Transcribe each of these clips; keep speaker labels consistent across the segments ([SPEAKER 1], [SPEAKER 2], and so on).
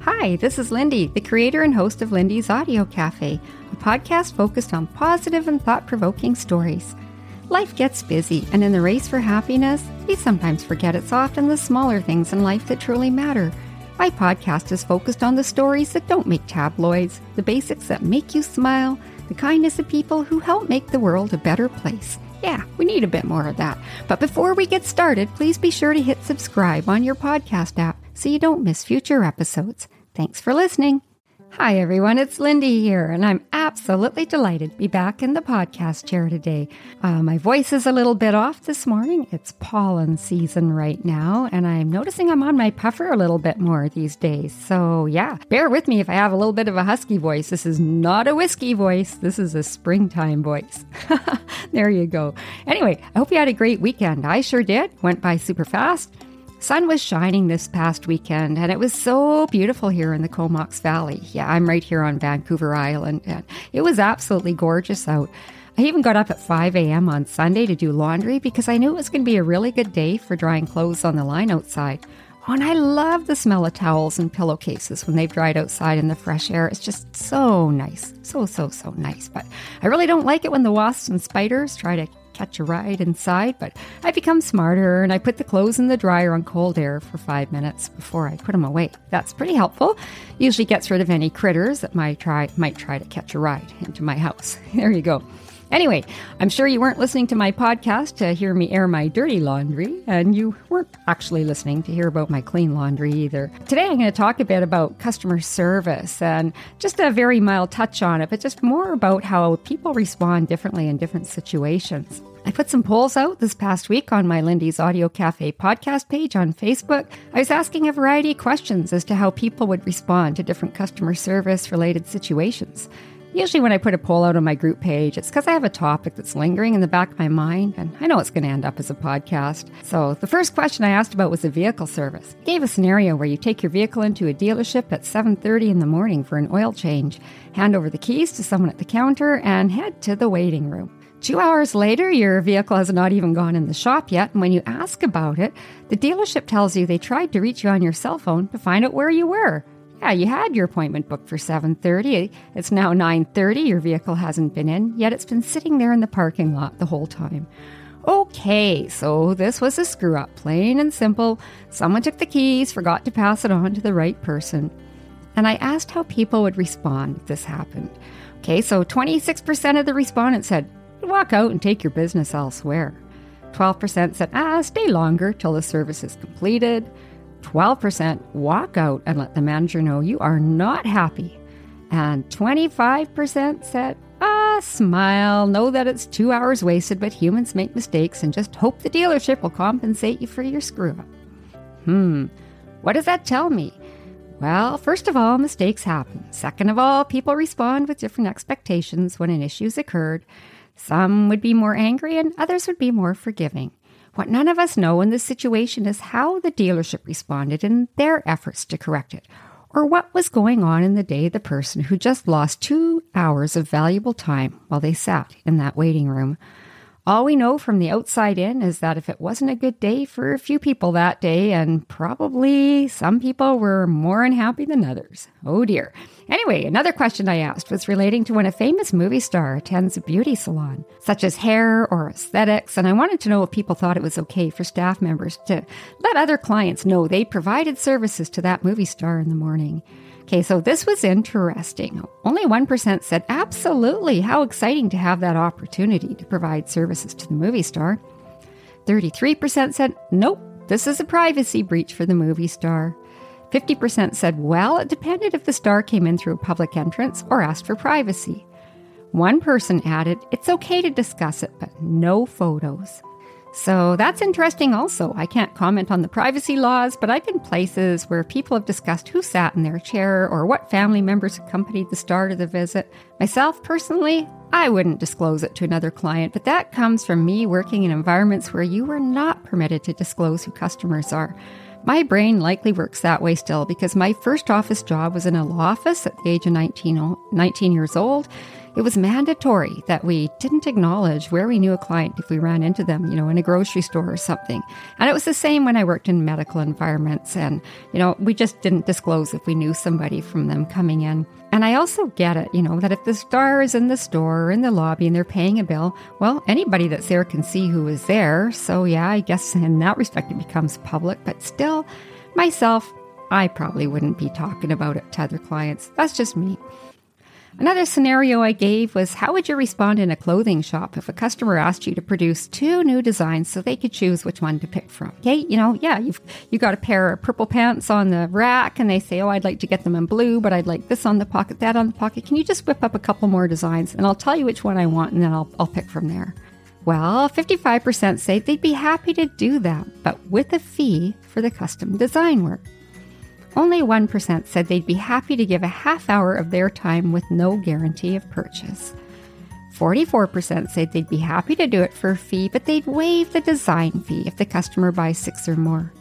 [SPEAKER 1] Hi, this is Lindy, the creator and host of Lindy's Audio Cafe, a podcast focused on positive and thought-provoking stories. Life gets busy, and in the race for happiness, we sometimes forget it's often the smaller things in life that truly matter. My podcast is focused on the stories that don't make tabloids, the basics that make you smile, the kindness of people who help make the world a better place. Yeah, we need a bit more of that. But before we get started, please be sure to hit subscribe on your podcast app so you don't miss future episodes. Thanks for listening. Hi everyone, it's Lindy here, and I'm absolutely delighted to be back in the podcast chair today. My voice is a little bit off this morning. It's pollen season right now, and I'm noticing I'm on my puffer a little bit more these days. So yeah, bear with me if I have a little bit of a husky voice. This is not a whiskey voice. This is a springtime voice. There you go. Anyway, I hope you had a great weekend. I sure did. Went by super fast. Sun was shining this past weekend, and it was so beautiful here in the Comox Valley. Yeah, I'm right here on Vancouver Island, and it was absolutely gorgeous out. I even got up at 5 a.m. on Sunday to do laundry because I knew it was going to be a really good day for drying clothes on the line outside. Oh, and I love the smell of towels and pillowcases when they've dried outside in the fresh air. It's just so nice. So nice. But I really don't like it when the wasps and spiders try to catch a ride inside, but I become smarter and I put the clothes in the dryer on cold air for 5 minutes before I put them away. That's pretty helpful. Usually gets rid of any critters that might try to catch a ride into my house. There you go. Anyway, I'm sure you weren't listening to my podcast to hear me air my dirty laundry, and you weren't actually listening to hear about my clean laundry either. Today I'm going to talk a bit about customer service and just a very mild touch on it, but just more about how people respond differently in different situations. I put some polls out this past week on my Lindy's Audio Cafe podcast page on Facebook. I was asking a variety of questions as to how people would respond to different customer service related situations. Usually when I put a poll out on my group page, it's because I have a topic that's lingering in the back of my mind, and I know it's going to end up as a podcast. So the first question I asked about was a vehicle service. I gave a scenario where you take your vehicle into a dealership at 7:30 in the morning for an oil change, hand over the keys to someone at the counter, and head to the waiting room. 2 hours later, your vehicle has not even gone in the shop yet, and when you ask about it, the dealership tells you they tried to reach you on your cell phone to find out where you were. Yeah, you had your appointment booked for 7:30. It's now 9:30. Your vehicle hasn't been in, yet it's been sitting there in the parking lot the whole time. Okay, so this was a screw-up, plain and simple. Someone took the keys, forgot to pass it on to the right person. And I asked how people would respond if this happened. Okay, so 26% of the respondents said, walk out and take your business elsewhere. 12% said, stay longer till the service is completed. 12% walk out and let the manager know you are not happy. And 25% said, smile, know that it's 2 hours wasted, but humans make mistakes and just hope the dealership will compensate you for your screw-up. What does that tell me? Well, first of all, mistakes happen. Second of all, people respond with different expectations when an issue's occurred. Some would be more angry and others would be more forgiving. What none of us know in this situation is how the dealership responded in their efforts to correct it, or what was going on in the day of the person who just lost 2 hours of valuable time while they sat in that waiting room. All we know from the outside in is that if it wasn't a good day for a few people that day, and probably some people were more unhappy than others. Oh dear. Anyway, another question I asked was relating to when a famous movie star attends a beauty salon, such as hair or aesthetics, and I wanted to know if people thought it was okay for staff members to let other clients know they provided services to that movie star in the morning. Okay, so this was interesting. Only 1% said, absolutely, how exciting to have that opportunity to provide services to the movie star. 33% said, nope, this is a privacy breach for the movie star. 50% said, well, it depended if the star came in through a public entrance or asked for privacy. One person added, it's okay to discuss it, but no photos. So that's interesting also. I can't comment on the privacy laws, but I've been places where people have discussed who sat in their chair or what family members accompanied the star to the visit. Myself, personally, I wouldn't disclose it to another client, but that comes from me working in environments where you are not permitted to disclose who customers are. My brain likely works that way still because my first office job was in a law office at the age of 19 years old. It was mandatory that we didn't acknowledge where we knew a client if we ran into them, in a grocery store or something. And it was the same when I worked in medical environments. And, we just didn't disclose if we knew somebody from them coming in. And I also get it, that if the star is in the store or in the lobby and they're paying a bill, well, anybody that's there can see who is there. So yeah, I guess in that respect it becomes public. But still, myself, I probably wouldn't be talking about it to other clients. That's just me. Another scenario I gave was, how would you respond in a clothing shop if a customer asked you to produce 2 new designs so they could choose which one to pick from? Okay, you've got a pair of purple pants on the rack and they say, I'd like to get them in blue, but I'd like this on the pocket, that on the pocket. Can you just whip up a couple more designs and I'll tell you which one I want and then I'll pick from there. Well, 55% say they'd be happy to do that, but with a fee for the custom design work. Only 1% said they'd be happy to give a half hour of their time with no guarantee of purchase. 44% said they'd be happy to do it for a fee, but they'd waive the design fee if the customer buys 6 or more.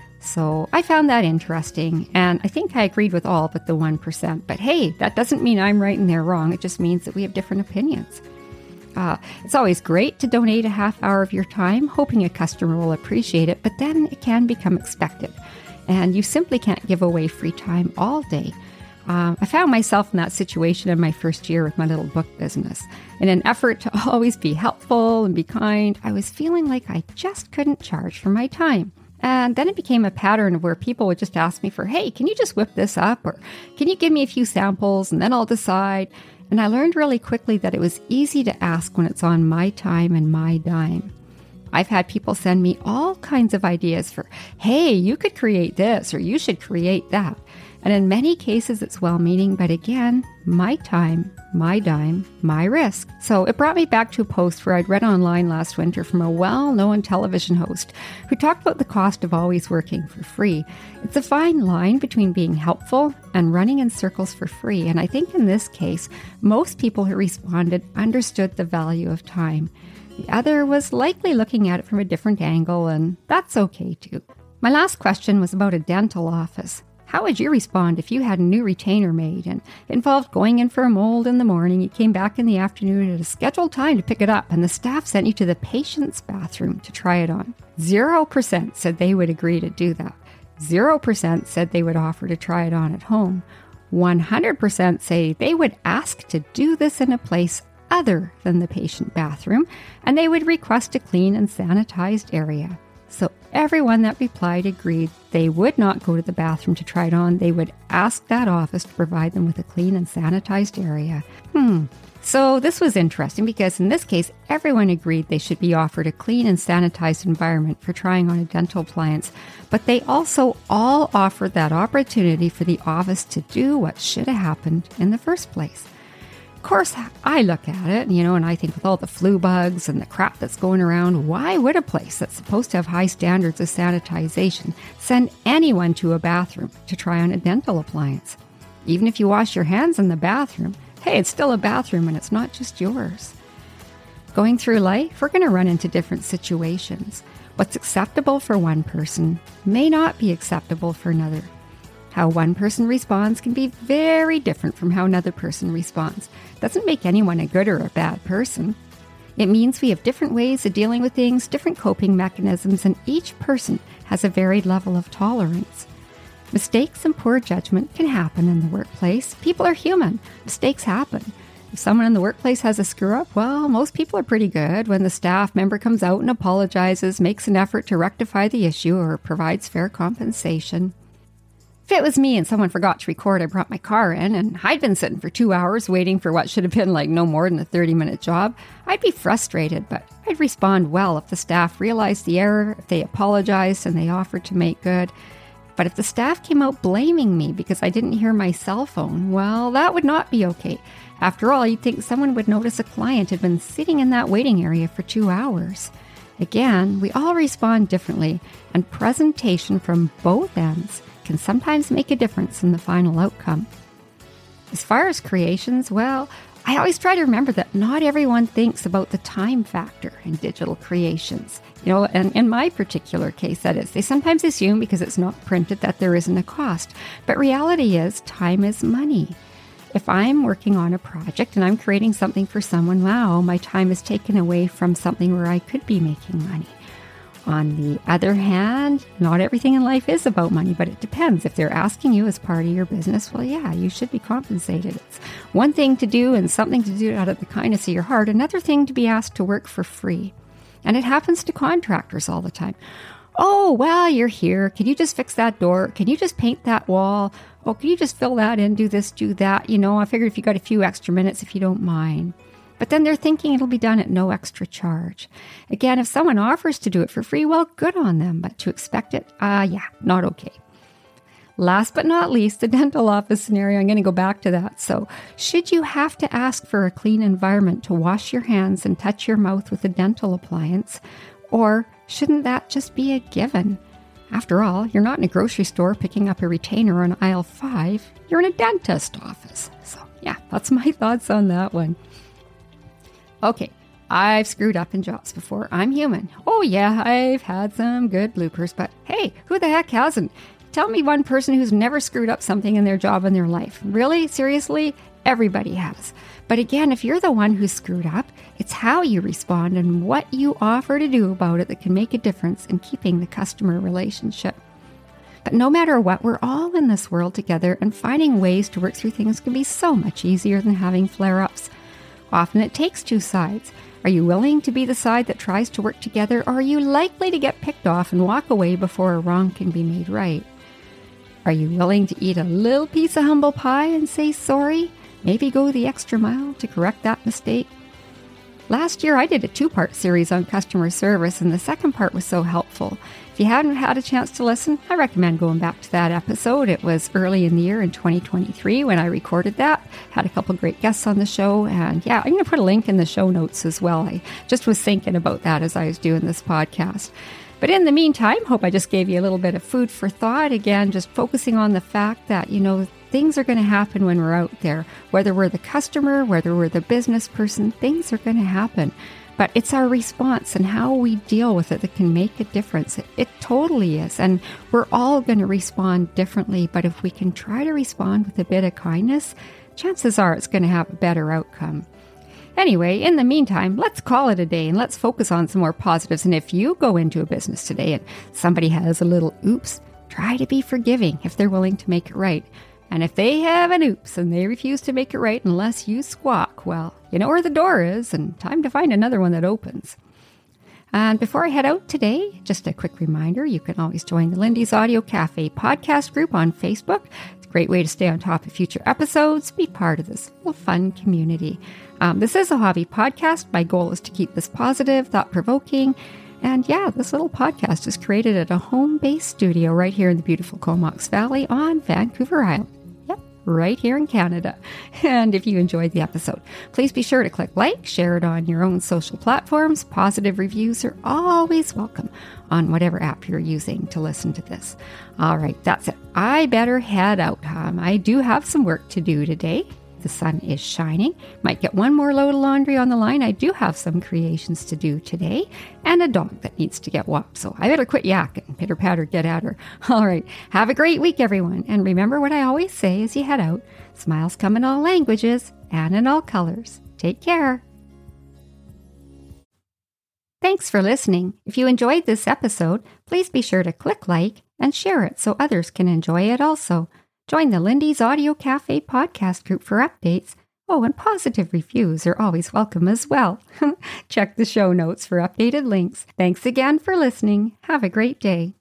[SPEAKER 1] So I found that interesting, and I think I agreed with all but the 1%. But hey, that doesn't mean I'm right and they're wrong. It just means that we have different opinions. It's always great to donate a half hour of your time, hoping a customer will appreciate it, but then it can become expected. And you simply can't give away free time all day. I found myself in that situation in my first year with my little book business. In an effort to always be helpful and be kind, I was feeling like I just couldn't charge for my time. And then it became a pattern of where people would just ask me for, hey, can you just whip this up? Or can you give me a few samples and then I'll decide? And I learned really quickly that it was easy to ask when it's on my time and my dime. I've had people send me all kinds of ideas for, hey, you could create this or you should create that. And in many cases, it's well-meaning, but again, my time, my dime, my risk. So it brought me back to a post where I'd read online last winter from a well-known television host who talked about the cost of always working for free. It's a fine line between being helpful and running in circles for free. And I think in this case, most people who responded understood the value of time. The other was likely looking at it from a different angle, and that's okay too. My last question was about a dental office. How would you respond if you had a new retainer made and it involved going in for a mold in the morning, you came back in the afternoon at a scheduled time to pick it up, and the staff sent you to the patient's bathroom to try it on? 0% said they would agree to do that. 0% said they would offer to try it on at home. 100% say they would ask to do this in a place other than the patient bathroom, and they would request a clean and sanitized area. So everyone that replied agreed they would not go to the bathroom to try it on. They would ask that office to provide them with a clean and sanitized area. So this was interesting because in this case, everyone agreed they should be offered a clean and sanitized environment for trying on a dental appliance, but they also all offered that opportunity for the office to do what should have happened in the first place. Of course, I look at it, and I think with all the flu bugs and the crap that's going around, why would a place that's supposed to have high standards of sanitization send anyone to a bathroom to try on a dental appliance? Even if you wash your hands in the bathroom, hey, it's still a bathroom and it's not just yours. Going through life, we're going to run into different situations. What's acceptable for one person may not be acceptable for another. How one person responds can be very different from how another person responds. Doesn't make anyone a good or a bad person. It means we have different ways of dealing with things, different coping mechanisms, and each person has a varied level of tolerance. Mistakes and poor judgment can happen in the workplace. People are human. Mistakes happen. If someone in the workplace has a screw-up, well, most people are pretty good when the staff member comes out and apologizes, makes an effort to rectify the issue, or provides fair compensation. If it was me and someone forgot to record I brought my car in and I'd been sitting for 2 hours waiting for what should have been no more than a 30-minute job, I'd be frustrated, but I'd respond well if the staff realized the error, if they apologized and they offered to make good. But if the staff came out blaming me because I didn't hear my cell phone, well, that would not be okay. After all, you'd think someone would notice a client had been sitting in that waiting area for 2 hours. Again, we all respond differently, and presentation from both ends can sometimes make a difference in the final outcome. As far as creations, well, I always try to remember that not everyone thinks about the time factor in digital creations. And in my particular case, that is, they sometimes assume because it's not printed that there isn't a cost. But reality is time is money. If I'm working on a project and I'm creating something for someone, wow, my time is taken away from something where I could be making money. On the other hand, not everything in life is about money, but it depends. If they're asking you as part of your business, well, yeah, you should be compensated. It's one thing to do and something to do out of the kindness of your heart. Another thing to be asked to work for free. And it happens to contractors all the time. Oh, well, you're here. Can you just fix that door? Can you just paint that wall? Oh, can you just fill that in, do this, do that? I figured if you got a few extra minutes, if you don't mind. But then they're thinking it'll be done at no extra charge. Again, if someone offers to do it for free, well, good on them. But to expect it, not okay. Last but not least, the dental office scenario. I'm going to go back to that. So, should you have to ask for a clean environment to wash your hands and touch your mouth with a dental appliance? Or shouldn't that just be a given? After all, you're not in a grocery store picking up a retainer on aisle 5. You're in a dentist office. So, that's my thoughts on that one. Okay, I've screwed up in jobs before. I'm human. Oh yeah, I've had some good bloopers, but hey, who the heck hasn't? Tell me one person who's never screwed up something in their job in their life. Really? Seriously? Everybody has. But again, if you're the one who's screwed up, it's how you respond and what you offer to do about it that can make a difference in keeping the customer relationship. But no matter what, we're all in this world together, and finding ways to work through things can be so much easier than having flare-ups. Often it takes two sides. Are you willing to be the side that tries to work together, or are you likely to get picked off and walk away before a wrong can be made right? Are you willing to eat a little piece of humble pie and say sorry? Maybe go the extra mile to correct that mistake? Last year, I did a 2-part series on customer service, and the second part was so helpful. If you haven't had a chance to listen, I recommend going back to that episode. It was early in the year in 2023 when I recorded that. Had a couple great guests on the show, and I'm going to put a link in the show notes as well. I just was thinking about that as I was doing this podcast. But in the meantime, hope I just gave you a little bit of food for thought. Again, just focusing on the fact that, things are going to happen when we're out there. Whether we're the customer, whether we're the business person, things are going to happen. But it's our response and how we deal with it that can make a difference. It totally is. And we're all going to respond differently. But if we can try to respond with a bit of kindness, chances are it's going to have a better outcome. Anyway, in the meantime, let's call it a day and let's focus on some more positives. And if you go into a business today and somebody has a little oops, try to be forgiving if they're willing to make it right. And if they have an oops and they refuse to make it right unless you squawk, well, you know where the door is and time to find another one that opens. And before I head out today, just a quick reminder, you can always join the Lindy's Audio Cafe podcast group on Facebook. It's a great way to stay on top of future episodes, be part of this little fun community. This is a hobby podcast. My goal is to keep this positive, thought-provoking, and this little podcast is created at a home-based studio right here in the beautiful Comox Valley on Vancouver Island. Yep, right here in Canada. And if you enjoyed the episode, please be sure to click like, share it on your own social platforms. Positive reviews are always welcome on whatever app you're using to listen to this. All right, that's it. I better head out. I do have some work to do today. The sun is shining. Might get one more load of laundry on the line. I do have some creations to do today and a dog that needs to get walked. So I better quit yakking, pitter patter, get at her. All right. Have a great week, everyone. And remember what I always say as you head out. Smiles come in all languages and in all colors. Take care. Thanks for listening. If you enjoyed this episode, please be sure to click like and share it so others can enjoy it also. Join the Lindy's Audio Cafe podcast group for updates. Oh, and positive reviews are always welcome as well. Check the show notes for updated links. Thanks again for listening. Have a great day.